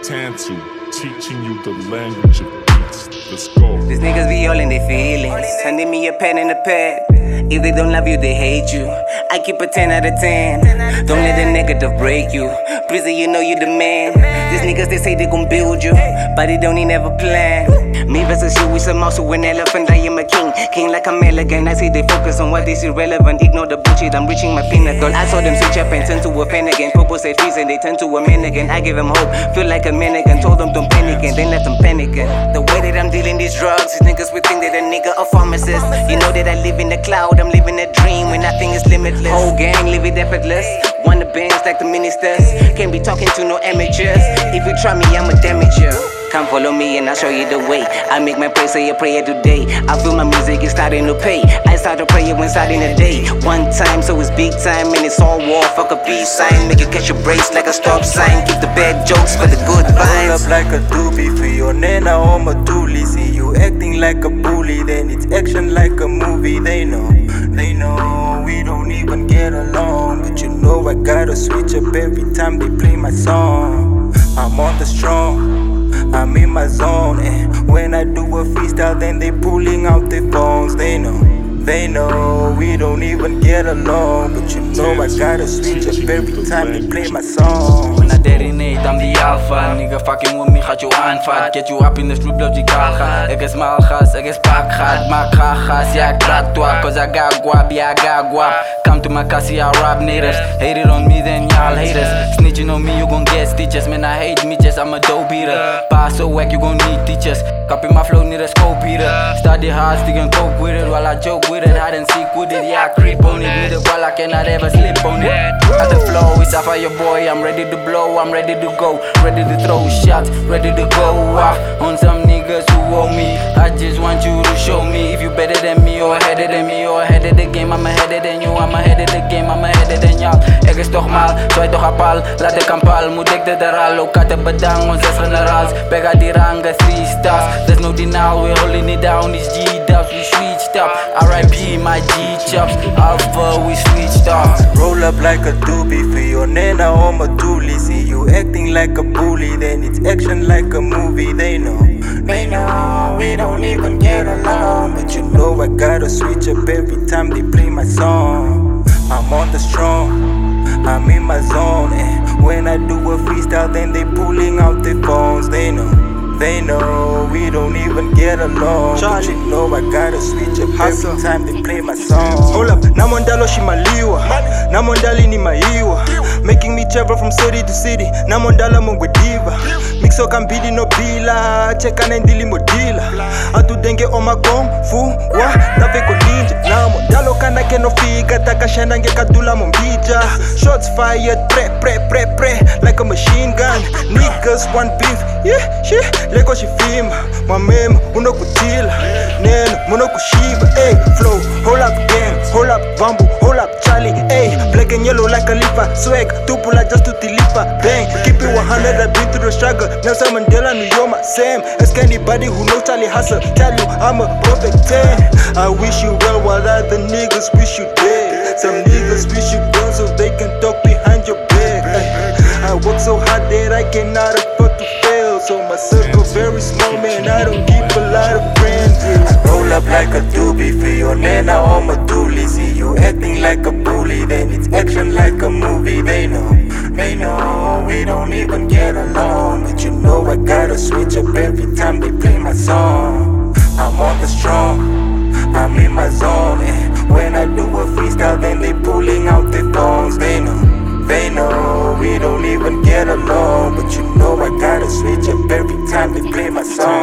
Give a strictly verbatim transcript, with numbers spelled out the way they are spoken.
Tantu, teaching you the language of beats. Let's go. These niggas be all in their feelings. Sending me a pen and a pad. If they don't love you, they hate you. I keep a ten out of ten. Don't let a negative break you. Breezy, you know you the man. These niggas, they say they gon' build you, but they don't even ever plan. Me versus you, we some mouse who an elephant. I am a king, king like I'm elegant. I see they focus on what is irrelevant. Ignore the bullshit, I'm reaching my pinnacle. I saw them switch up and turn to a fan again. Purple said freeze and they turn to a man again. I give them hope, feel like a man again. Told them don't panic and then let them panic again. The way that I'm dealing these drugs, these niggas would think that a nigga a pharmacist. You know that I live in the cloud, I'm living a dream when nothing is limitless. Whole gang live it effortless. Wanna bands like the ministers. Can't be talking to no amateurs. If you try me, I'ma damage you. Come follow me and I'll show you the way. I make my prayer, say a prayer today. I feel my music is starting to pay. I start a prayer when starting the day. One time, so it's big time and it's all war. Fuck a peace sign, make you catch your brace like a stop sign. Keep the bad jokes for the good vibes. Roll up like a doobie for your nana or my dooley. See you acting like a bully, then it's action like a movie. They know, they know we don't even get along, but you know I gotta switch up every time they play my song. I'm on the strong, I'm in my zone, and when I do a freestyle, then they pulling out their phones. They know, they know we don't even get along, but you know I gotta switch up every time they play my song. When I detonate, I'm the alpha. Nigga fucking with me, gaat you aanvat. Get you up in the street, logical gaat. Ik is malgas, ik is pak gaat. Maak gagas, ja ik praat twak. Cause I got guap, yeah I got guap. Come to my cassie, I rob natives. Hate it on me, then y'all haters. Snitching on me, you gon' get stitches. Man, I hate me, just I'm a dope eater. Pass so whack, you gon' need teachers. Copy my flow, need a scope eater. Study hard, stick and cope with it while I joke with it. Hide and seek with it, yeah I creep on it. Need a ball, I cannot ever slip on it. At the flow, it's up for your boy. I'm ready to blow, I'm ready to go. Ready to throw shots, ready to go off on some niggas who owe me. I just want you to show me if you better than me or ahead than me or ahead of the game. I'm ahead than you, I'm ahead of the game, I'm ahead than y'all. Ik is toch mal, zwaai toch apal. Laat ik een pal, moet ik de eral. Ook had het bedang, ons zes generaals. Pega die ranga, three stars. There's no denial, we're holding it down. It's G-dubs, we switched up. R I P my G-chops, Alpha, we switched up. Roll up like a doobie for your nana or my dooley. See you acting like a bully, then it's action like a movie. They know, they know we don't even get along, but you know I gotta switch up every time they play my song. I'm on the strong, I'm in my zone, and when I do a freestyle, then they pulling out their phones. They know, they know we don't even get along, but you know I gotta switch up every time they play my song. Hold up, namondalo shimaliwa, namondali ni maiwa. Making me travel from city to city, namondala mongwe diva. Mixo kambili no bila, cheka na ndili modila. Atudenge oma kung fu wa, naveko ninja. Namondalo kana keno fika, takashana nge kadula mombija. Shots fired, pre pre pre pre, like a machine gun. Niggas want beef, yeah, shit. Leko shifima, mamema, uno kutila. Neno, muno kushiba, ayy. Flow, hold up gang, hold up bamboo, hold up Charlie, ayy. Black and yellow like a lifa, swag, tupula just to tilipa, bang. Keep it one hundred, I've been through the struggle. Nelson Mandela, New York, Sam. Ask anybody who knows Charlie Hustle, tell you I'm a perfect ten. I wish you well while other niggas wish you dead. Some niggas wish you well so they can talk behind your back, ay. I work so hard that I cannot afford to fail, so my circle very small, man, I don't keep a lot of friends. I roll up like a doobie for your nana or my dooley. See you acting like a bully, then it's action like a movie. They know, they know we don't even get along, but you know I gotta switch up every time they play my song. I'm on the strong, I'm in my zone, and when I do a freestyle, then they pulling out their phones. They know, they know we don't even get along, but you know I gotta switch up every time they play my song.